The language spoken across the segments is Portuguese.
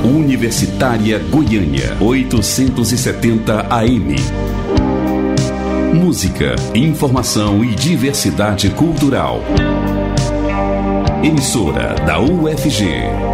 Universitária Goiânia, 870 AM. Música, informação e diversidade cultural. Emissora da UFG.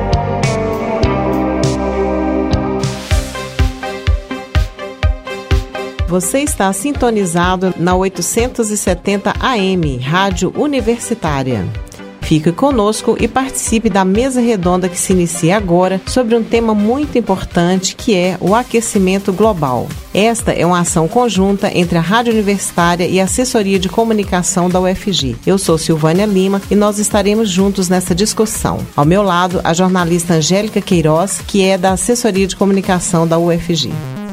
Você está sintonizado na 870 AM, Rádio Universitária. Fique conosco e participe da mesa redonda que se inicia agora sobre um tema muito importante, que é o aquecimento global. Esta é uma ação conjunta entre a Rádio Universitária e a Assessoria de Comunicação da UFG. Eu sou Silvânia Lima e nós estaremos juntos nessa discussão. Ao meu lado, a jornalista Angélica Queiroz, que é da Assessoria de Comunicação da UFG.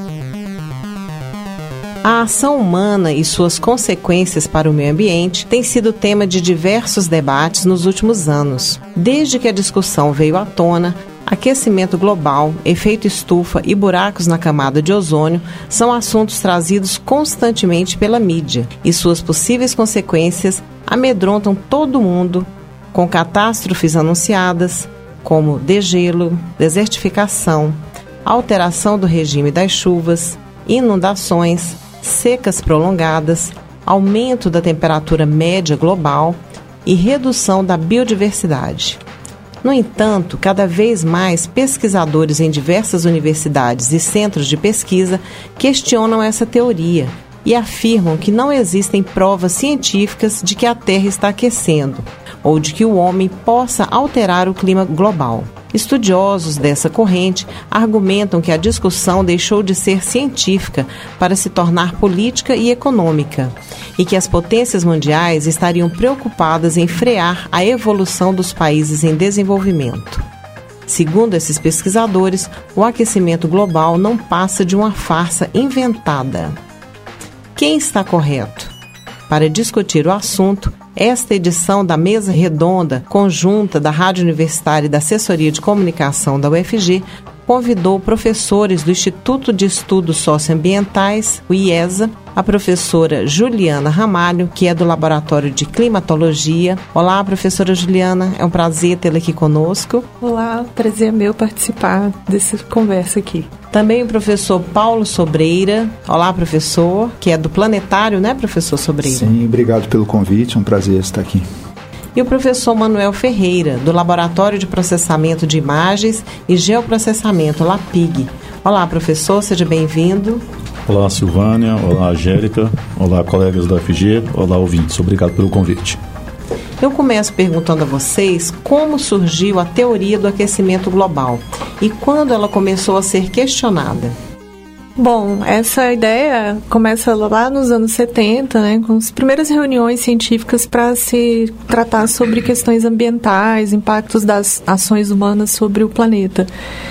A ação humana e suas consequências para o meio ambiente tem sido tema de diversos debates nos últimos anos. Desde que a discussão veio à tona, aquecimento global, efeito estufa e buracos na camada de ozônio são assuntos trazidos constantemente pela mídia, e suas possíveis consequências amedrontam todo mundo, com catástrofes anunciadas, como degelo, desertificação, alteração do regime das chuvas, inundações, secas prolongadas, aumento da temperatura média global e redução da biodiversidade. No entanto, cada vez mais pesquisadores em diversas universidades e centros de pesquisa questionam essa teoria e afirmam que não existem provas científicas de que a Terra está aquecendo ou de que o homem possa alterar o clima global. Estudiosos dessa corrente argumentam que a discussão deixou de ser científica para se tornar política e econômica, e que as potências mundiais estariam preocupadas em frear a evolução dos países em desenvolvimento. Segundo esses pesquisadores, o aquecimento global não passa de uma farsa inventada. Quem está correto? Para discutir o assunto, esta edição da Mesa Redonda, conjunta da Rádio Universitária e da Assessoria de Comunicação da UFG, convidou professores do Instituto de Estudos Socioambientais, o IESA, a professora Juliana Ramalho, que é do Laboratório de Climatologia. Olá, professora Juliana, é um prazer tê-la aqui conosco. Olá, prazer é meu participar dessa conversa aqui. Também o professor Paulo Sobreira. Olá, professor, que é do Planetário, né, professor Sobreira? Sim, obrigado pelo convite, é um prazer estar aqui. E o professor Manuel Ferreira, do Laboratório de Processamento de Imagens e Geoprocessamento, LAPIG. Olá, professor, seja bem-vindo. Olá, Silvânia. Olá, Angélica. Olá, colegas da UFG. Olá, ouvintes. Obrigado pelo convite. Eu começo perguntando a vocês como surgiu a teoria do aquecimento global e quando ela começou a ser questionada. Bom, essa ideia começa lá nos anos 70, né, com as primeiras reuniões científicas para se tratar sobre questões ambientais, impactos das ações humanas sobre o planeta.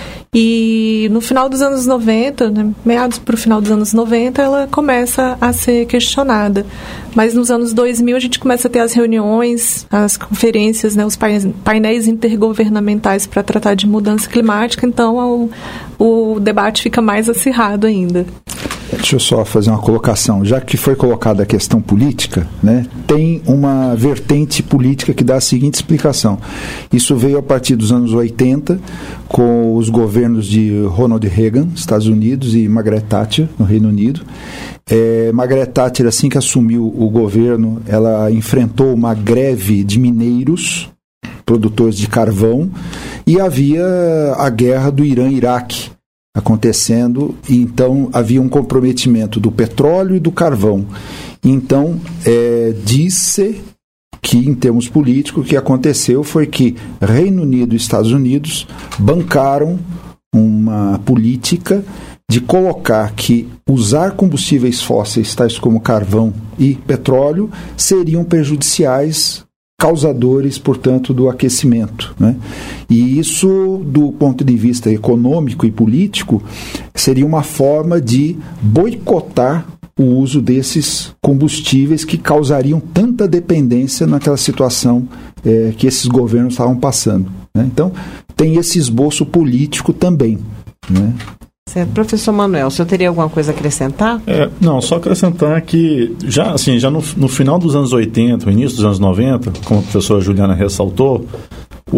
E no final dos anos 90, né, meados para o final dos anos 90, ela começa a ser questionada. Mas nos anos 2000 a gente começa a ter as reuniões, as conferências, né, os painéis intergovernamentais para tratar de mudança climática, então o debate fica mais acirrado ainda. Deixa eu só fazer uma colocação. Já que foi colocada a questão política, né, tem uma vertente política que dá a seguinte explicação. Isso veio a partir dos anos 80, com os governos de Ronald Reagan, Estados Unidos, e Margaret Thatcher, no Reino Unido. Margaret Thatcher, assim que assumiu o governo, ela enfrentou uma greve de mineiros, produtores de carvão, e havia a guerra do Irã-Iraque acontecendo, e então havia um comprometimento do petróleo e do carvão. Então, disse que, em termos políticos, o que aconteceu foi que Reino Unido e Estados Unidos bancaram uma política de colocar que usar combustíveis fósseis, tais como carvão e petróleo, seriam prejudiciais, causadores, portanto, do aquecimento, né? E isso, do ponto de vista econômico e político, seria uma forma de boicotar o uso desses combustíveis que causariam tanta dependência naquela situação que esses governos estavam passando, né? Então, tem esse esboço político também, né? Certo. Professor Manuel, o senhor teria alguma coisa a acrescentar? Não, só acrescentar que já no final dos anos 80, no início dos anos 90, como a professora Juliana ressaltou, o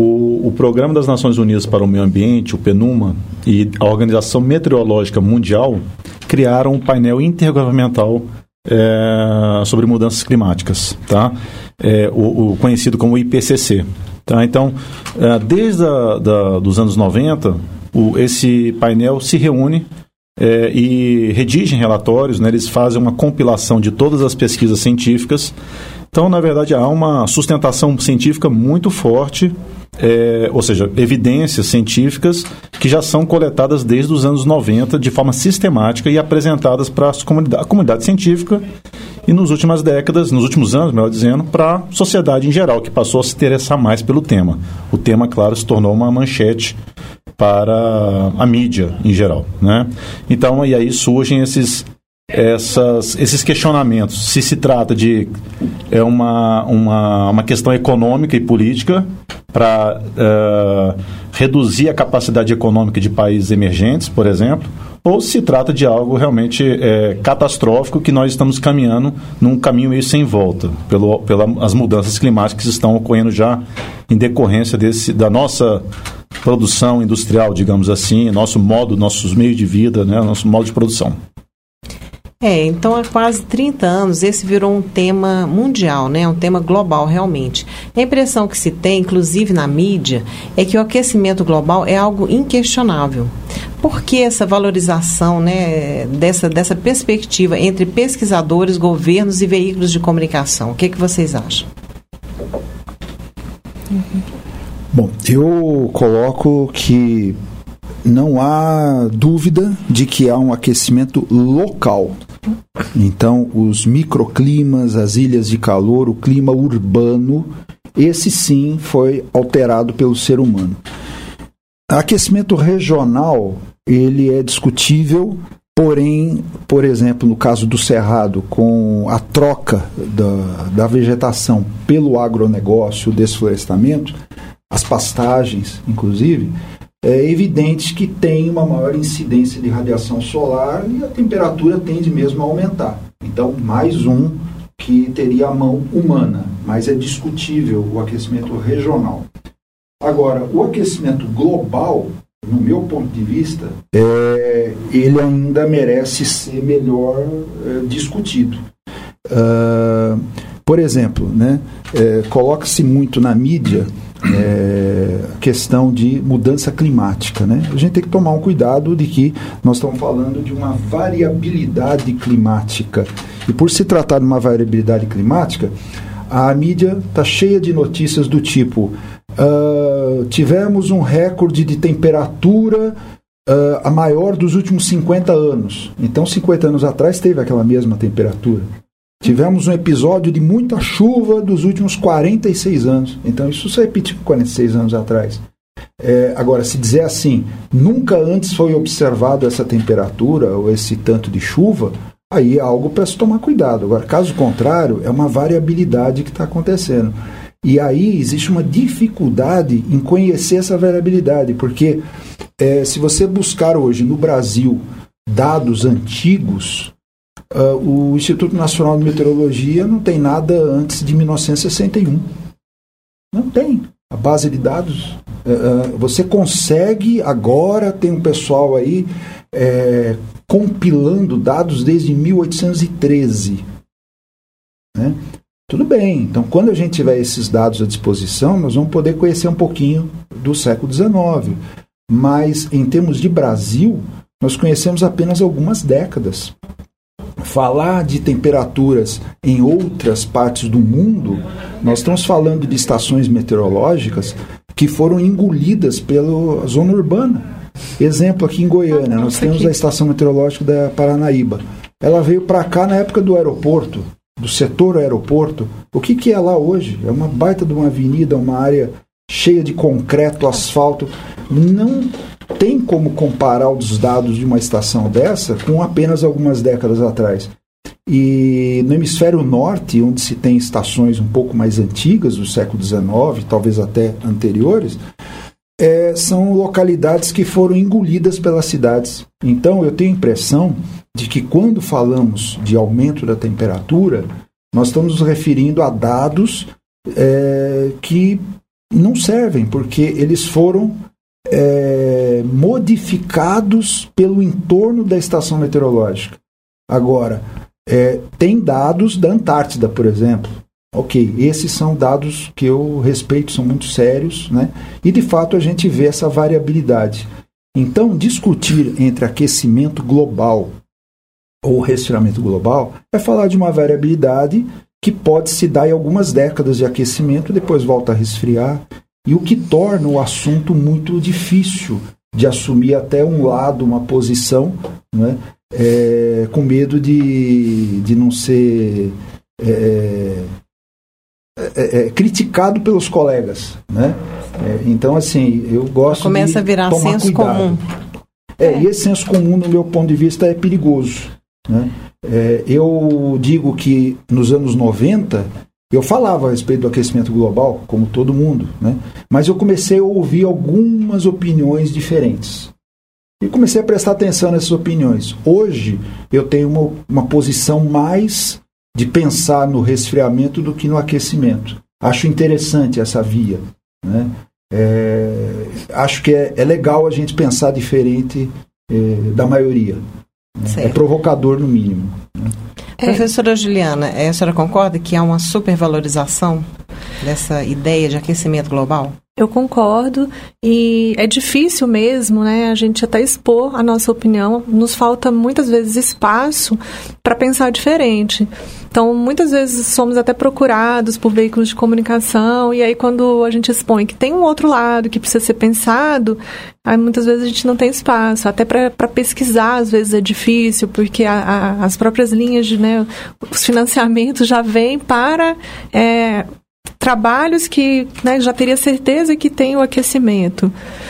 o Programa das Nações Unidas para o Meio Ambiente, o PNUMA, e a Organização Meteorológica Mundial criaram um painel intergovernamental sobre mudanças climáticas, tá? O conhecido como IPCC. Tá? Então, desde dos anos 90, esse painel se reúne e redigem relatórios, né? Eles fazem uma compilação de todas as pesquisas científicas. Então, na verdade, há uma sustentação científica muito forte, ou seja, evidências científicas que já são coletadas desde os anos 90 de forma sistemática e apresentadas para a comunidade científica e nos últimos anos, melhor dizendo, para a sociedade em geral, que passou a se interessar mais pelo tema. O tema, claro, se tornou uma manchete para a mídia em geral, né? Então, e aí surgem esses questionamentos. Se trata de uma questão econômica e política para reduzir a capacidade econômica de países emergentes, por exemplo, ou se trata de algo realmente catastrófico que nós estamos caminhando num caminho meio sem volta, pelas mudanças climáticas que estão ocorrendo já em decorrência da nossa produção industrial, digamos assim, nossos meios de vida, né, nosso modo de produção. Então há quase 30 anos esse virou um tema mundial, né? Um tema global realmente. A impressão que se tem, inclusive na mídia, é que o aquecimento global é algo inquestionável. Por que essa valorização, né, dessa perspectiva entre pesquisadores, governos e veículos de comunicação? O que vocês acham? Bom, eu coloco que não há dúvida de que há um aquecimento local. Então, os microclimas, as ilhas de calor, o clima urbano, esse sim foi alterado pelo ser humano. Aquecimento regional, ele é discutível, porém, por exemplo, no caso do Cerrado, com a troca da vegetação pelo agronegócio, o desflorestamento, as pastagens, inclusive, é evidente que tem uma maior incidência de radiação solar e a temperatura tende mesmo a aumentar. Então, mais um que teria a mão humana, mas é discutível o aquecimento regional. Agora, o aquecimento global, no meu ponto de vista, ele ainda merece ser melhor discutido. Por exemplo, né, coloca-se muito na mídia a questão de mudança climática, né? A gente tem que tomar um cuidado de que nós estamos falando de uma variabilidade climática. E por se tratar de uma variabilidade climática, a mídia está cheia de notícias do tipo tivemos um recorde de temperatura a maior dos últimos 50 anos. Então, 50 anos atrás teve aquela mesma temperatura. Tivemos um episódio de muita chuva dos últimos 46 anos. Então, isso se repetiu 46 anos atrás. Agora, se dizer assim, nunca antes foi observado essa temperatura ou esse tanto de chuva, aí é algo para se tomar cuidado. Agora, caso contrário, é uma variabilidade que está acontecendo. E aí existe uma dificuldade em conhecer essa variabilidade, porque se você buscar hoje no Brasil dados antigos, o Instituto Nacional de Meteorologia não tem nada antes de 1961. Não tem. A base de dados, você consegue agora, tem um pessoal aí compilando dados desde 1813. Né? Tudo bem, então quando a gente tiver esses dados à disposição, nós vamos poder conhecer um pouquinho do século XIX. Mas em termos de Brasil, nós conhecemos apenas algumas décadas. Falar de temperaturas em outras partes do mundo, nós estamos falando de estações meteorológicas que foram engolidas pela zona urbana. Exemplo, aqui em Goiânia, nós temos a estação meteorológica da Paranaíba. Ela veio para cá na época do aeroporto, do setor aeroporto. O que é lá hoje? É uma baita de uma avenida, uma área cheia de concreto, asfalto. Não tem como comparar os dados de uma estação dessa com apenas algumas décadas atrás. E no hemisfério norte, onde se tem estações um pouco mais antigas, do século XIX, talvez até anteriores, são localidades que foram engolidas pelas cidades. Então eu tenho a impressão de que quando falamos de aumento da temperatura, nós estamos nos referindo a dados que não servem, porque eles foram modificados pelo entorno da estação meteorológica. Agora, tem dados da Antártida, por exemplo. Ok, esses são dados que eu respeito, são muito sérios, né? E de fato a gente vê essa variabilidade. Então, discutir entre aquecimento global ou resfriamento global é falar de uma variabilidade que pode se dar em algumas décadas de aquecimento, depois volta a resfriar, e o que torna o assunto muito difícil de assumir até um lado, uma posição, né? Com medo de não ser criticado pelos colegas, né? Então, assim, eu gosto começa de a virar tomar senso cuidado. comum. E esse senso comum, no meu ponto de vista, é perigoso, né? Eu digo que nos anos 90 eu falava a respeito do aquecimento global, como todo mundo, né? Mas eu comecei a ouvir algumas opiniões diferentes. E comecei a prestar atenção nessas opiniões. Hoje, eu tenho uma posição mais de pensar no resfriamento do que no aquecimento. Acho interessante essa via, né? Acho que é legal a gente pensar diferente da maioria. Né? É provocador, no mínimo. Né? Professora Juliana, a senhora concorda que há uma supervalorização dessa ideia de aquecimento global? Eu concordo, e é difícil mesmo, né, a gente até expor a nossa opinião. Nos falta muitas vezes espaço para pensar diferente. Então, muitas vezes somos até procurados por veículos de comunicação, e aí quando a gente expõe que tem um outro lado que precisa ser pensado, aí muitas vezes a gente não tem espaço. Até para pesquisar, às vezes é difícil, porque as próprias linhas, né, os financiamentos já vêm para trabalhos que, né, já teria certeza que tem o aquecimento.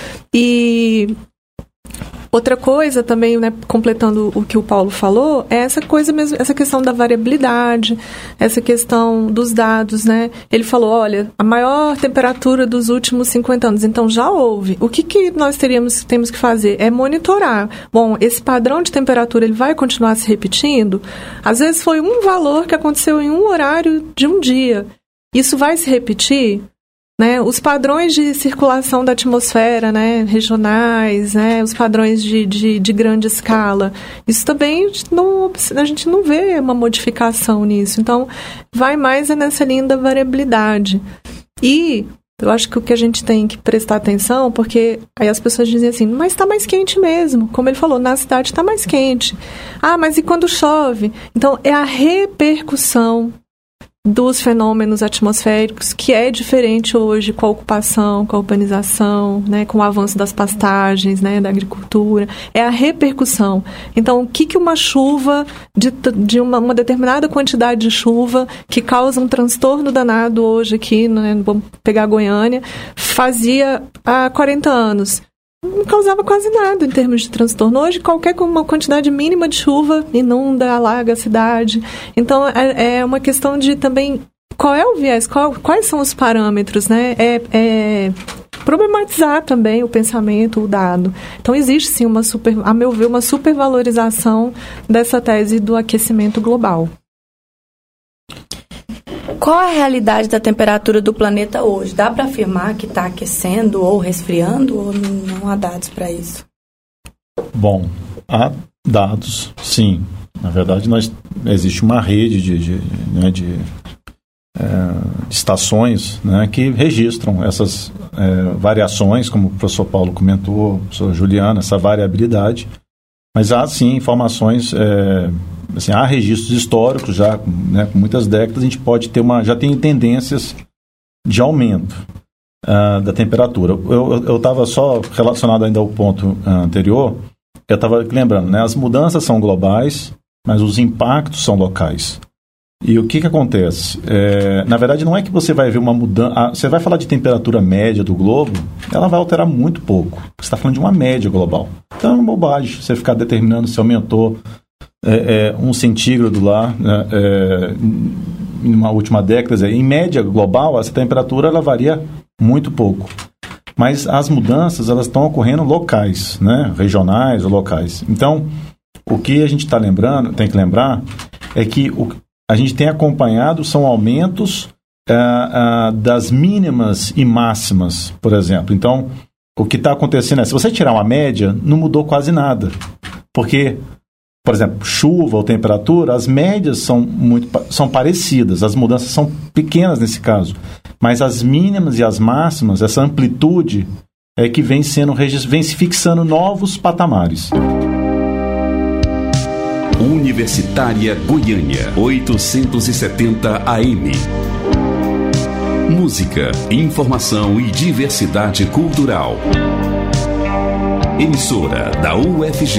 E outra coisa também, né, completando o que o Paulo falou, é essa coisa mesmo, essa questão da variabilidade, essa questão dos dados, né? Ele falou, olha, a maior temperatura dos últimos 50 anos, então já houve. O que nós temos que fazer? É monitorar. Bom, esse padrão de temperatura, ele vai continuar se repetindo? Às vezes foi um valor que aconteceu em um horário de um dia. Isso vai se repetir? Né? Os padrões de circulação da atmosfera, né, regionais, né, os padrões de grande escala, isso também a gente não vê uma modificação nisso. Então, vai mais nessa linha da variabilidade. E eu acho que o que a gente tem que prestar atenção, porque aí as pessoas dizem assim, mas está mais quente mesmo. Como ele falou, na cidade está mais quente. Ah, mas e quando chove? Então, é a repercussão dos fenômenos atmosféricos, que é diferente hoje com a ocupação, com a urbanização, né, com o avanço das pastagens, né, da agricultura, é a repercussão. Então, o que uma chuva, de uma determinada quantidade de chuva, que causa um transtorno danado hoje aqui, né, vamos pegar Goiânia, fazia há 40 anos. Não causava quase nada em termos de transtorno. Hoje, uma quantidade mínima de chuva inunda, alaga a cidade. Então, é uma questão de também... Qual é o viés? Quais são os parâmetros, né? Problematizar também o pensamento, o dado. Então, existe, sim, a meu ver, uma supervalorização dessa tese do aquecimento global. Qual é a realidade da temperatura do planeta hoje? Dá para afirmar que está aquecendo ou resfriando, ou não há dados para isso? Bom, há dados, sim. Na verdade, existe uma rede de estações, né, que registram essas variações, como o professor Paulo comentou, a professora Juliana, essa variabilidade. Mas há, sim, informações... Assim, há registros históricos já, né, com muitas décadas, a gente pode ter já tem tendências de aumento da temperatura. Eu estava só relacionado ainda ao ponto anterior, eu estava lembrando, né, as mudanças são globais, mas os impactos são locais. E o que acontece? Na verdade, não é que você vai ver uma mudança... Você vai falar de temperatura média do globo, ela vai alterar muito pouco. Você está falando de uma média global. Então é uma bobagem você ficar determinando se aumentou 1 centígrado lá, numa última década. Em média global, essa temperatura ela varia muito pouco. Mas as mudanças elas estão ocorrendo locais, né? Regionais ou locais. Então, o que a gente tem que lembrar, é que a gente tem acompanhado são aumentos das mínimas e máximas, por exemplo. Então, o que está acontecendo se você tirar uma média, não mudou quase nada. Porque, por exemplo, chuva ou temperatura, as médias são parecidas, as mudanças são pequenas nesse caso. Mas as mínimas e as máximas, essa amplitude é que vem se fixando novos patamares. Universitária Goiânia, 870 AM. Música, informação e diversidade cultural. Emissora da UFG.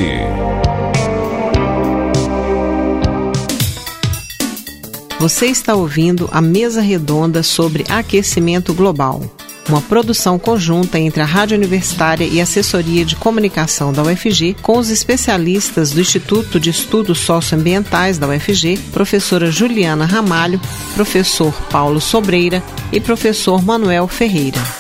Você está ouvindo a Mesa Redonda sobre Aquecimento Global, uma produção conjunta entre a Rádio Universitária e a Assessoria de Comunicação da UFG, com os especialistas do Instituto de Estudos Socioambientais da UFG, professora Juliana Ramalho, professor Paulo Sobreira e professor Manuel Ferreira.